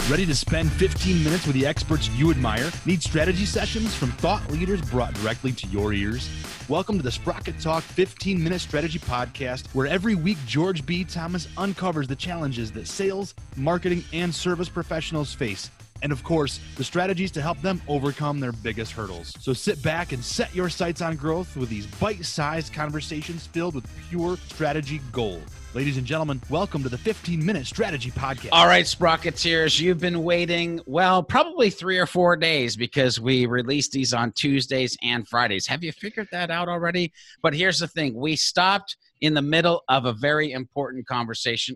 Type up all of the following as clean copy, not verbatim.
Ready to spend 15 minutes with the experts you admire? Need strategy sessions from thought leaders brought directly to your ears? Welcome to the Sprocket Talk 15-Minute Strategy Podcast, where every week George B. Thomas uncovers the challenges that sales, marketing, and service professionals face. And of course, the strategies to help them overcome their biggest hurdles. So sit back and set your sights on growth with these bite-sized conversations filled with pure strategy gold. Ladies and gentlemen, welcome to the 15-Minute Strategy Podcast. All right, Sprocketeers, you've been waiting, well, probably 3 or 4 days because we release these on Tuesdays and Fridays. Have you figured that out already? But here's the thing. We stopped in the middle of a very important conversation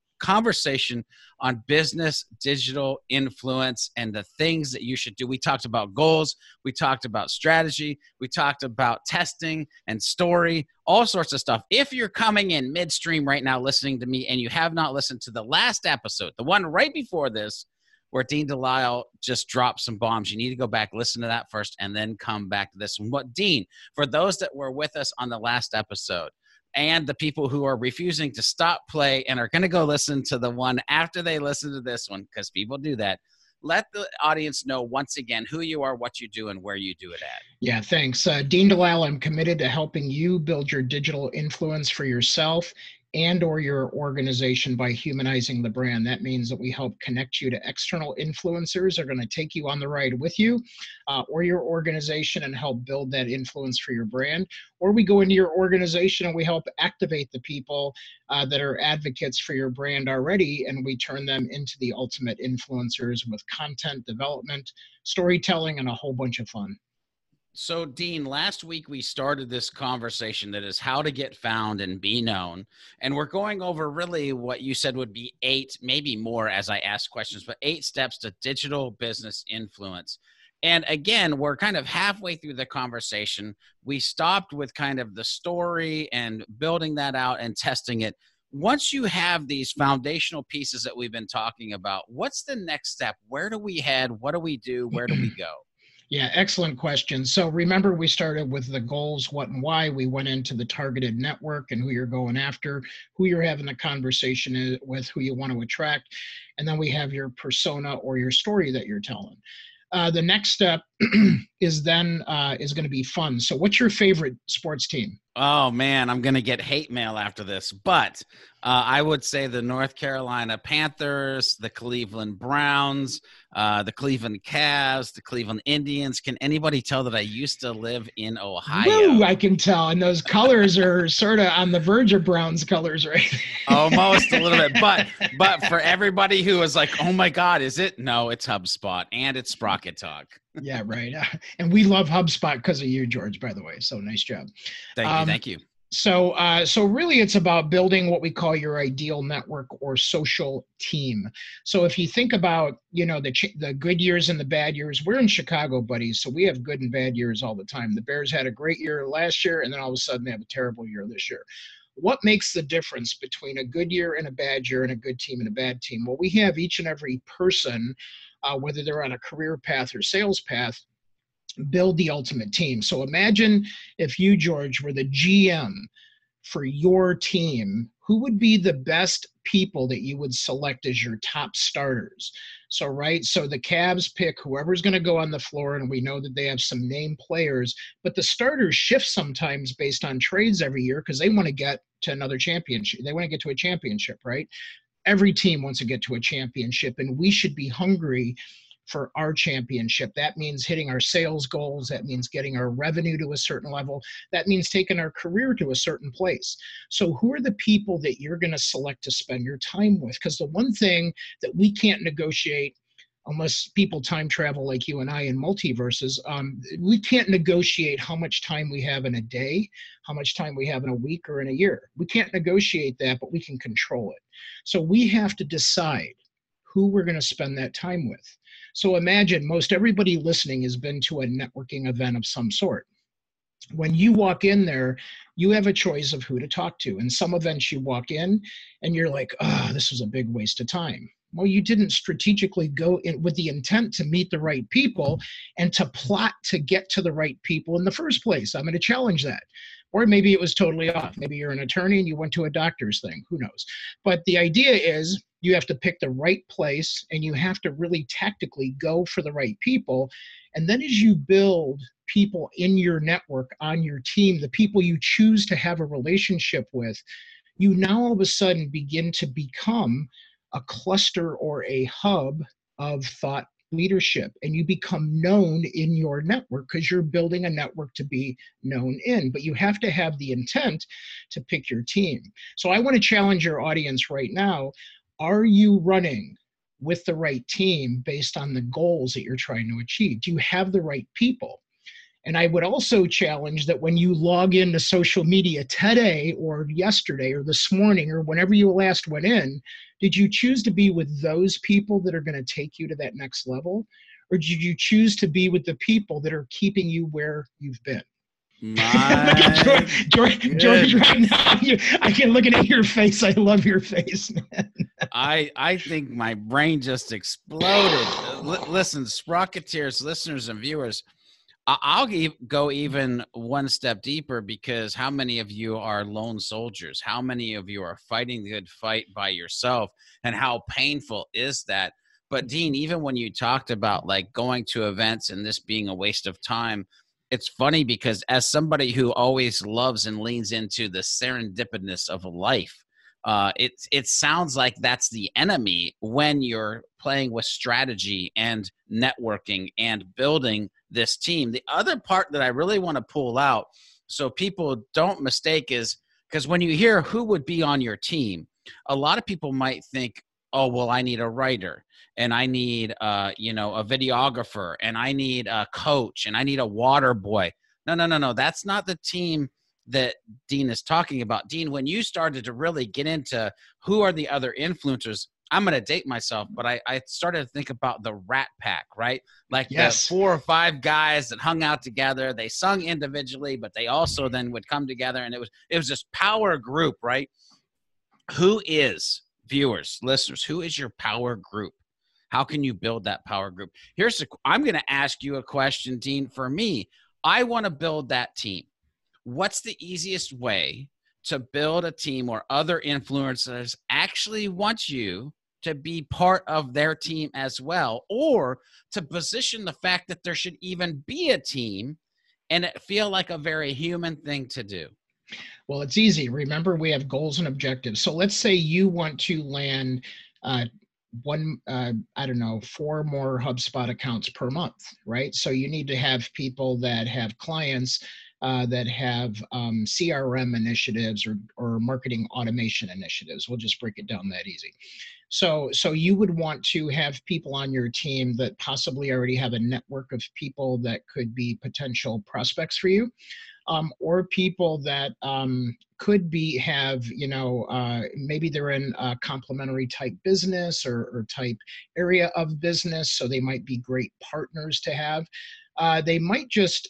on business, digital influence, and the things that you should do. We talked about goals. We talked about strategy. We talked about testing and story, all sorts of stuff. If you're coming in midstream right now listening to me and you have not listened to the last episode, the one right before this, where Dean Delisle just dropped some bombs, you need to go back, listen to that first, and then come back to this one. What, Dean, for those that were with us on the last episode, and the people who are refusing to stop play and are going to go listen to the one after they listen to this one, because people do that, let the audience know once again who you are, what you do, and where you do it at. Yeah, thanks. Dean Delisle, I'm committed to helping you build your digital influence for yourself and or your organization by humanizing the brand. That means that we help connect you to external influencers that are going to take you on the ride with you or your organization and help build that influence for your brand. Or we go into your organization and we help activate the people that are advocates for your brand already, and we turn them into the ultimate influencers with content development, storytelling, and a whole bunch of fun. So, Dean, last week we started this conversation that is how to get found and be known. And we're going over really what you said would be 8, maybe more as I ask questions, but 8 steps to digital business influence. And again, we're kind of halfway through the conversation. We stopped with kind of the story and building that out and testing it. Once you have these foundational pieces that we've been talking about, what's the next step? Where do we head? What do we do? Where do we go? Yeah, excellent question. So remember, we started with the goals, what and why. We went into the targeted network and who you're going after, who you're having the conversation with, who you want to attract. And then we have your persona or your story that you're telling. The next step is going to be fun. So what's your favorite sports team? Oh, man, I'm going to get hate mail after this. But I would say the North Carolina Panthers, the Cleveland Browns, the Cleveland Cavs, the Cleveland Indians. Can anybody tell that I used to live in Ohio? Woo, I can tell. And those colors are sort of on the verge of Browns colors, right? Almost a little bit. But for everybody who is like, oh, my God, is it? No, it's HubSpot and it's Sprocket Talk. Yeah, right. And we love HubSpot because of you, George, by the way. So nice job. Thank you. So really it's about building what we call your ideal network or social team. So if you think about, the good years and the bad years, we're in Chicago, buddies. So we have good and bad years all the time. The Bears had a great year last year, and then all of a sudden they have a terrible year this year. What makes the difference between a good year and a bad year and a good team and a bad team? Well, we have each and every person, whether they're on a career path or sales path, build the ultimate team. So imagine if you, George, were the GM for your team, who would be the best people that you would select as your top starters? So the Cavs pick whoever's going to go on the floor, and we know that they have some name players, but the starters shift sometimes based on trades every year because they want to get to another championship. They want to get to a championship, right? Every team wants to get to a championship, and we should be hungry for our championship. That means hitting our sales goals. That means getting our revenue to a certain level. That means taking our career to a certain place. So who are the people that you're going to select to spend your time with? Because the one thing that we can't negotiate, unless people time travel like you and I in multiverses, we can't negotiate how much time we have in a day, how much time we have in a week or in a year. We can't negotiate that, but we can control it. So we have to decide who we're going to spend that time with. So imagine most everybody listening has been to a networking event of some sort. When you walk in there, you have a choice of who to talk to. In some events you walk in and you're like, this was a big waste of time. Well, you didn't strategically go in with the intent to meet the right people and to plot to get to the right people in the first place. I'm going to challenge that. Or maybe it was totally off. Maybe you're an attorney and you went to a doctor's thing. Who knows? But the idea is you have to pick the right place, and you have to really tactically go for the right people. And then as you build people in your network, on your team, the people you choose to have a relationship with, you now all of a sudden begin to become a cluster or a hub of thought leadership, and you become known in your network because you're building a network to be known in. But you have to have the intent to pick your team. So I want to challenge your audience right now. Are you running with the right team based on the goals that you're trying to achieve? Do you have the right people? And I would also challenge that when you log into social media today or yesterday or this morning or whenever you last went in, did you choose to be with those people that are going to take you to that next level? Or did you choose to be with the people that are keeping you where you've been? Look at George right now. I can look at your face. I love your face, man. I think my brain just exploded. Listen, Sprocketeers, listeners and viewers, I'll go even one step deeper, because how many of you are lone soldiers? How many of you are fighting the good fight by yourself? And how painful is that? But Dean, even when you talked about like going to events and this being a waste of time, it's funny because as somebody who always loves and leans into the serendipitous of life, it sounds like that's the enemy when you're playing with strategy and networking and building this team. The other part that I really want to pull out so people don't mistake is, because when you hear who would be on your team, a lot of people might think, oh, well, I need a writer, and I need, a videographer, and I need a coach, and I need a water boy. No. That's not the team that Dean is talking about. Dean, when you started to really get into who are the other influencers, I'm going to date myself, but I started to think about the Rat Pack, right? Like yes. The 4 or 5 guys that hung out together. They sung individually, but they also then would come together, and it was this power group, right? Who is, viewers, listeners, who is your power group? How can you build that power group? I'm going to ask you a question, Dean. For me, I want to build that team. What's the easiest way to build a team where other influencers actually want you to be part of their team as well, or to position the fact that there should even be a team and it feel like a very human thing to do? Well, it's easy. Remember, we have goals and objectives. So let's say you want to land 4 more HubSpot accounts per month, right? So you need to have people that have clients that have CRM initiatives or marketing automation initiatives. We'll just break it down that easy. So you would want to have people on your team that possibly already have a network of people that could be potential prospects for you, or people that could have, maybe they're in a complementary type business or type area of business, so they might be great partners to have. They might just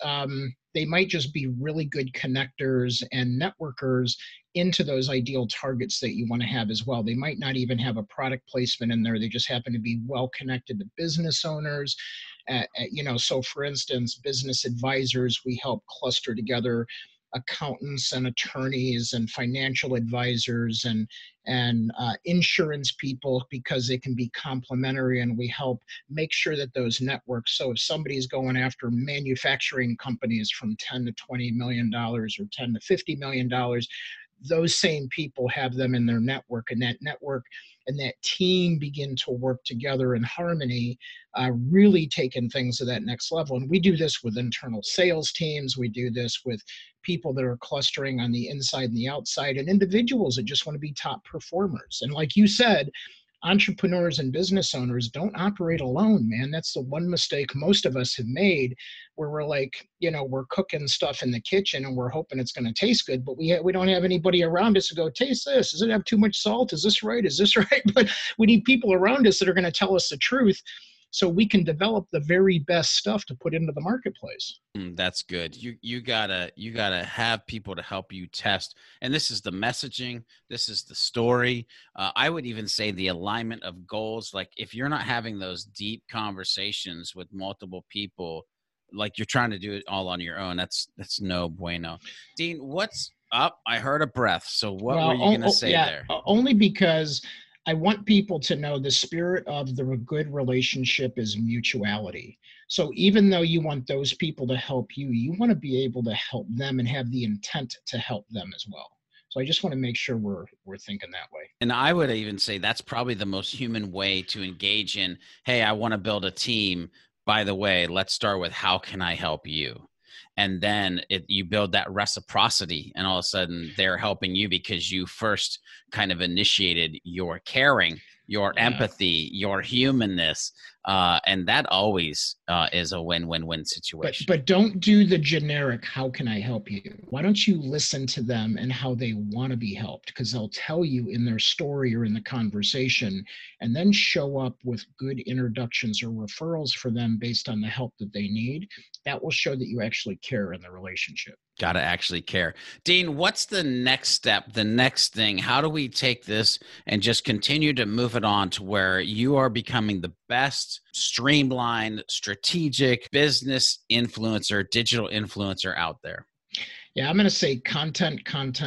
be really good connectors and networkers into those ideal targets that you want to have as well. They might not even have a product placement in there. They just happen to be well connected to business owners. So for instance, business advisors, we help cluster together accountants and attorneys and financial advisors and insurance people, because they can be complementary, and we help make sure that those networks, so if somebody's going after manufacturing companies from $10 to $20 million or $10 to $50 million, those same people have them in their network, and that network and that team begin to work together in harmony, really taking things to that next level. And we do this with internal sales teams. We do this with people that are clustering on the inside and the outside, and individuals that just want to be top performers. And like you said, entrepreneurs and business owners don't operate alone, man. That's the one mistake most of us have made, where we're like, we're cooking stuff in the kitchen and we're hoping it's going to taste good, but we don't have anybody around us to go, taste this. Does it have too much salt? Is this right? Is this right? But we need people around us that are going to tell us the truth, so we can develop the very best stuff to put into the marketplace. That's good. You gotta have people to help you test. And this is the messaging. This is the story. I would even say the alignment of goals. Like if you're not having those deep conversations with multiple people, like you're trying to do it all on your own, that's no bueno. Dean, what's up? I heard a breath. So what were you going to say there? Only because I want people to know the spirit of the good relationship is mutuality. So even though you want those people to help you, you want to be able to help them and have the intent to help them as well. So I just want to make sure we're thinking that way. And I would even say that's probably the most human way to engage in, hey, I want to build a team. By the way, let's start with how can I help you? And then you build that reciprocity, and all of a sudden they're helping you because you first kind of initiated your caring, your empathy, your humanness. And that always is a win-win-win situation. But don't do the generic, how can I help you? Why don't you listen to them and how they want to be helped? Because they'll tell you in their story or in the conversation, and then show up with good introductions or referrals for them based on the help that they need. That will show that you actually care in the relationship. Got to actually care. Dean, what's the next step, the next thing? How do we take this and just continue to move it on to where you are becoming the best streamlined, strategic business influencer, digital influencer out there? Yeah, I'm going to say content,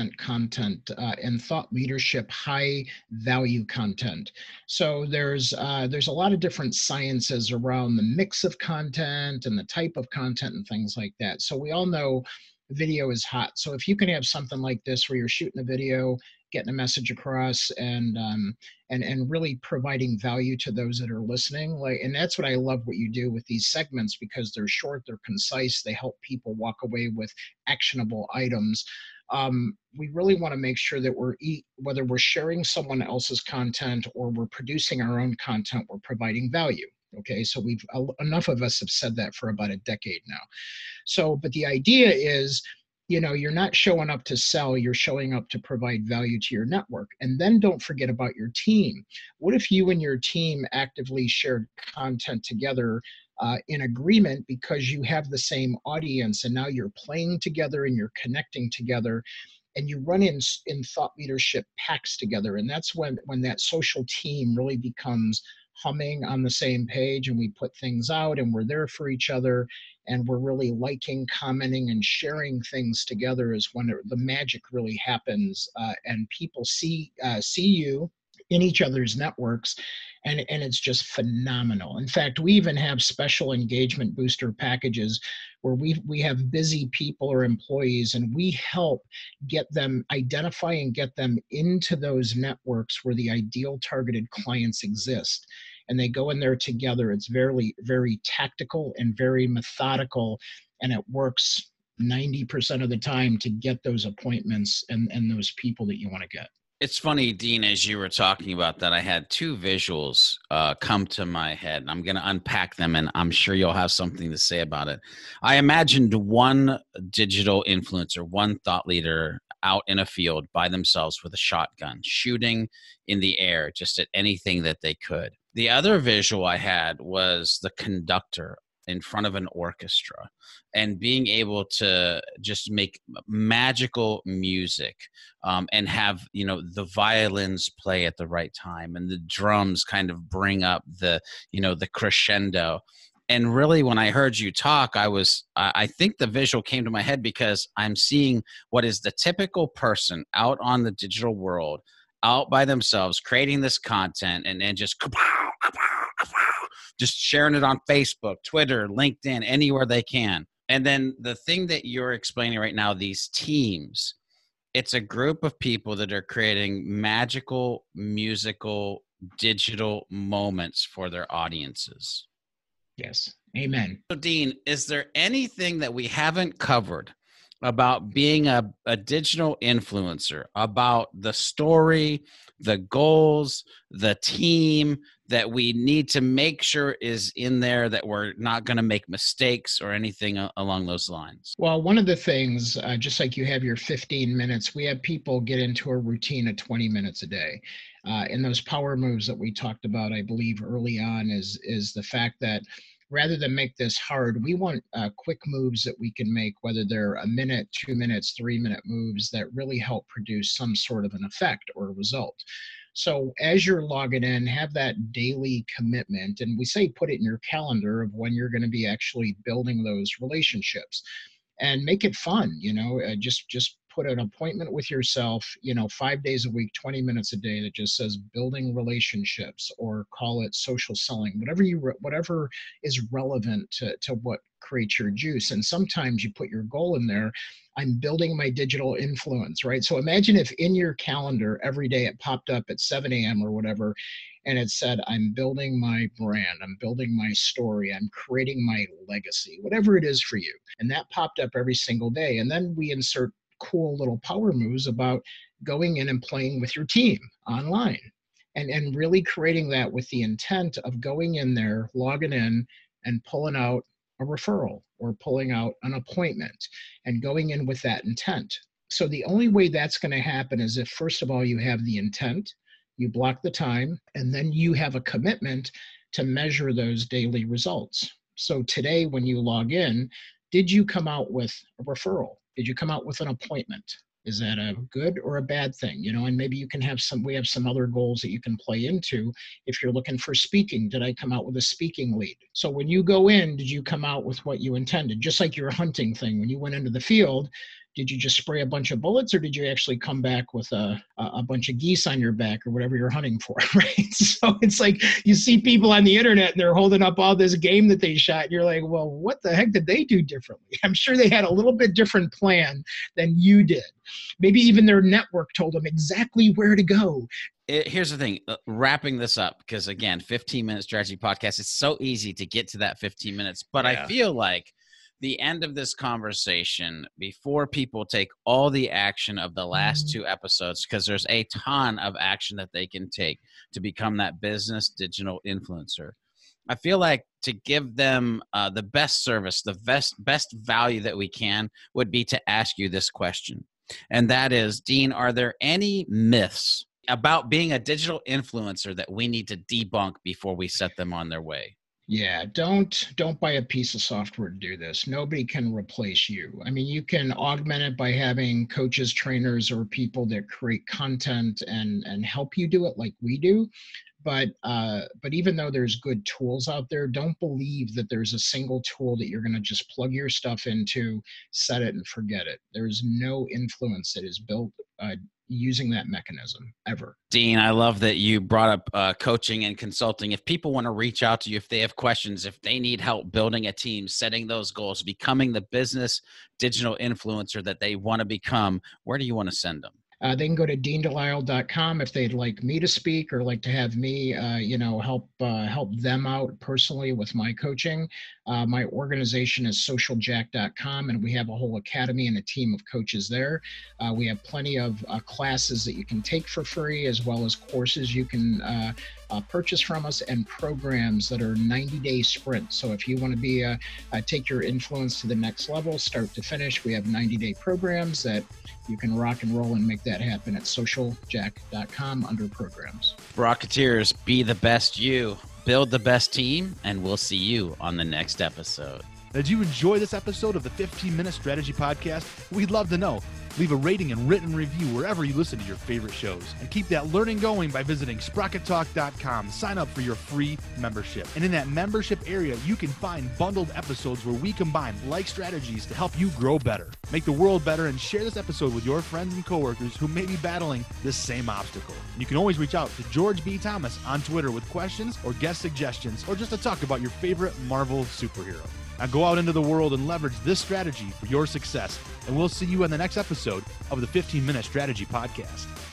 and thought leadership, high value content. So there's a lot of different sciences around the mix of content and the type of content and things like that. So we all know video is hot. So if you can have something like this where you're shooting a video, getting a message across, and really providing value to those that are listening, and that's what I love what you do with these segments, because they're short, they're concise, they help people walk away with actionable items. We really want to make sure that whether we're sharing someone else's content or we're producing our own content, we're providing value. Okay, so enough of us have said that for about a decade now. So, but the idea is, you're not showing up to sell, you're showing up to provide value to your network. And then don't forget about your team. What if you and your team actively shared content together in agreement, because you have the same audience, and now you're playing together and you're connecting together, and you run in thought leadership packs together. And that's when that social team really becomes humming on the same page, and we put things out and we're there for each other, and we're really liking, commenting, and sharing things together is when the magic really happens, and people see you in each other's networks, and it's just phenomenal. In fact, we even have special engagement booster packages where we have busy people or employees, and we help identify and get them into those networks where the ideal targeted clients exist. And they go in there together. It's very, very tactical and very methodical, and it works 90% of the time to get those appointments and those people that you want to get. It's funny, Dean, as you were talking about that, I had two visuals come to my head, and I'm going to unpack them, and I'm sure you'll have something to say about it. I imagined one digital influencer, one thought leader out in a field by themselves with a shotgun, shooting in the air just at anything that they could. The other visual I had was the conductor in front of an orchestra and being able to just make magical music, and have, the violins play at the right time and the drums kind of bring up the crescendo. And really, when I heard you talk, I think the visual came to my head because I'm seeing what is the typical person out on the digital world, out by themselves, creating this content and then just sharing it on Facebook, Twitter, LinkedIn, anywhere they can. And then the thing that you're explaining right now, these teams, it's a group of people that are creating magical, musical, digital moments for their audiences. Yes. Amen. So, Dean, is there anything that we haven't covered about being a digital influencer, about the story, the goals, the team that we need to make sure is in there, that we're not going to make mistakes or anything along those lines? Well, one of the things, just like you have your 15 minutes, we have people get into a routine of 20 minutes a day. And those power moves that we talked about, I believe early on, is the fact that rather than make this hard, we want quick moves that we can make, whether they're a minute, 2 minutes, 3-minute moves that really help produce some sort of an effect or a result. So as you're logging in, have that daily commitment. And we say put it in your calendar of when you're going to be actually building those relationships. And make it fun, just put an appointment with yourself, 5 days a week, 20 minutes a day that just says building relationships, or call it social selling, whatever is relevant to what creates your juice. And sometimes you put your goal in there. I'm building my digital influence, right? So imagine if in your calendar every day it popped up at 7 a.m. or whatever, and it said, I'm building my brand, I'm building my story, I'm creating my legacy, whatever it is for you. And that popped up every single day. And then we insert cool little power moves about going in and playing with your team online, and really creating that with the intent of going in there, logging in, and pulling out a referral or pulling out an appointment, and going in with that intent. So the only way that's going to happen is if, first of all, you have the intent, you block the time, and then you have a commitment to measure those daily results. So today, when you log in, did you come out with a referral? Did you come out with an appointment? Is that a good or a bad thing? And maybe you can have we have some other goals that you can play into. If you're looking for speaking, did I come out with a speaking lead? So when you go in, did you come out with what you intended? Just like your hunting thing, when you went into the field, did you just spray a bunch of bullets, or did you actually come back with a bunch of geese on your back, or whatever you're hunting for, right? So it's like you see people on the internet and they're holding up all this game that they shot. And you're like, well, what the heck did they do differently? I'm sure they had a little bit different plan than you did. Maybe even their network told them exactly where to go. Here's the thing, wrapping this up, because again, 15-minute strategy podcast, it's so easy to get to that 15 minutes, but yeah. I feel like the end of this conversation, before people take all the action of the last two episodes, because there's a ton of action that they can take to become that business digital influencer. I feel like to give them the best service, the best value that we can would be to ask you this question. And that is, Dean, are there any myths about being a digital influencer that we need to debunk before we set them on their way? Yeah, don't buy a piece of software to do this. Nobody can replace you. I mean, you can augment it by having coaches, trainers, or people that create content and help you do it like we do. But even though there's good tools out there, don't believe that there's a single tool that you're going to just plug your stuff into, set it, and forget it. There's no influence that is built using that mechanism ever. Dean, I love that you brought up coaching and consulting. If people want to reach out to you, if they have questions, if they need help building a team, setting those goals, becoming the business digital influencer that they want to become, where do you want to send them? They can go to deandelisle.com if they'd like me to speak, or like to have me, help them out personally with my coaching. My organization is socialjack.com, and we have a whole academy and a team of coaches there. We have plenty of classes that you can take for free, as well as courses you can purchase from us, and programs that are 90-day sprints. So if you want to be take your influence to the next level, start to finish, we have 90-day programs that you can rock and roll and make that happen at socialjack.com under programs. Rocketeers, be the best you, build the best team, and we'll see you on the next episode. Did you enjoy this episode of the 15-Minute Strategy Podcast? We'd love to know. Leave a rating and written review wherever you listen to your favorite shows. And keep that learning going by visiting sprockettalk.com. Sign up for your free membership. And in that membership area, you can find bundled episodes where we combine like strategies to help you grow better. Make the world better, and share this episode with your friends and coworkers who may be battling this same obstacle. You can always reach out to George B. Thomas on Twitter with questions or guest suggestions, or just to talk about your favorite Marvel superhero. Now go out into the world and leverage this strategy for your success, and we'll see you on the next episode of the 15-Minute Strategy Podcast.